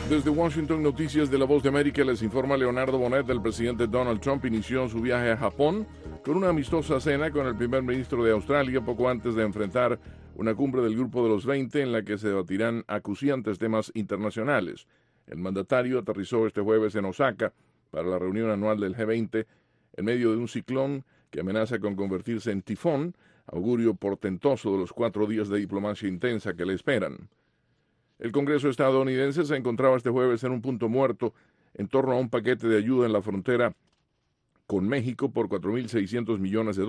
Desde Washington, Noticias de la Voz de América, les informa Leonardo Bonet. El presidente Donald Trump inició su viaje a Japón con una amistosa cena con el primer ministro de Australia poco antes de enfrentar una cumbre del Grupo de los 20 en la que se debatirán acuciantes temas internacionales. El mandatario aterrizó este jueves en Osaka para la reunión anual del G20 en medio de un ciclón que amenaza con convertirse en tifón, augurio portentoso de los 4 días de diplomacia intensa que le esperan. El Congreso estadounidense se encontraba este jueves en un punto muerto en torno a un paquete de ayuda en la frontera con México por $4.600 millones.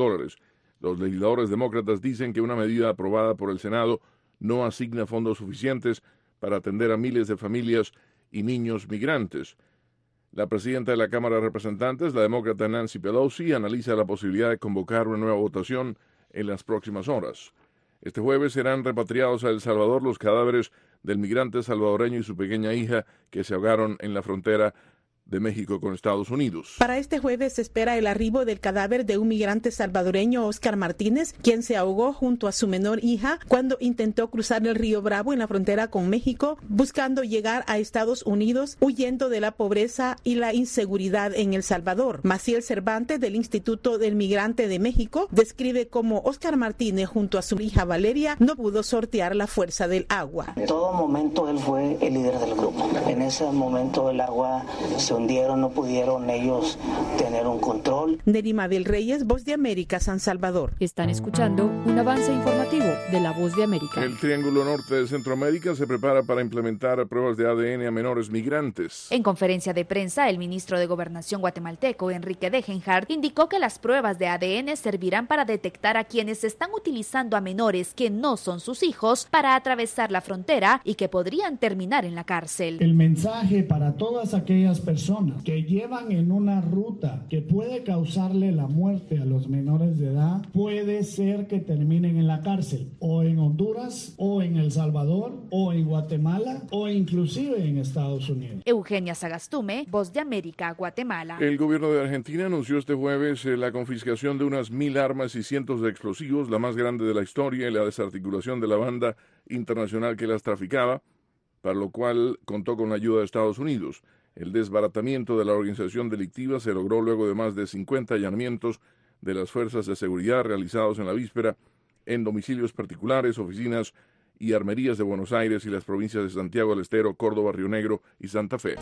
Los legisladores demócratas dicen que una medida aprobada por el Senado no asigna fondos suficientes para atender a miles de familias y niños migrantes. La presidenta de la Cámara de Representantes, la demócrata Nancy Pelosi, analiza la posibilidad de convocar una nueva votación en las próximas horas. Este jueves serán repatriados a El Salvador los cadáveres del migrante salvadoreño y su pequeña hija que se ahogaron en la frontera de México con Estados Unidos. Para este jueves se espera el arribo del cadáver de un migrante salvadoreño, Oscar Martínez, quien se ahogó junto a su menor hija cuando intentó cruzar el río Bravo en la frontera con México, buscando llegar a Estados Unidos, huyendo de la pobreza y la inseguridad en El Salvador. Maciel Cervantes, del Instituto del Migrante de México, describe cómo Oscar Martínez, junto a su hija Valeria, no pudo sortear la fuerza del agua. En todo momento él fue el líder del grupo. En ese momento el agua se hundieron, no pudieron ellos tener un control. Nerima del Reyes, Voz de América, San Salvador. Están escuchando un avance informativo de la Voz de América. El Triángulo Norte de Centroamérica se prepara para implementar pruebas de ADN a menores migrantes. En conferencia de prensa, el ministro de Gobernación guatemalteco, Enrique Degenhardt, indicó que las pruebas de ADN servirán para detectar a quienes están utilizando a menores que no son sus hijos para atravesar la frontera y que podrían terminar en la cárcel. El mensaje para todas aquellas personas que llevan en una ruta que puede causarle la muerte a los menores de edad, puede ser que terminen en la cárcel, o en Honduras, o en El Salvador, o en Guatemala, o inclusive en Estados Unidos. Eugenia Sagastume, Voz de América, Guatemala. El gobierno de Argentina anunció este jueves la confiscación de unas 1.000 armas y cientos de explosivos, la más grande de la historia, y la desarticulación de la banda internacional que las traficaba, para lo cual contó con la ayuda de Estados Unidos. El desbaratamiento de la organización delictiva se logró luego de más de 50 allanamientos de las fuerzas de seguridad realizados en la víspera en domicilios particulares, oficinas y armerías de Buenos Aires y las provincias de Santiago del Estero, Córdoba, Río Negro y Santa Fe.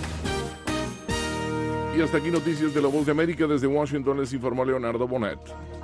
Y hasta aquí Noticias de la Voz de América. Desde Washington les informó Leonardo Bonet.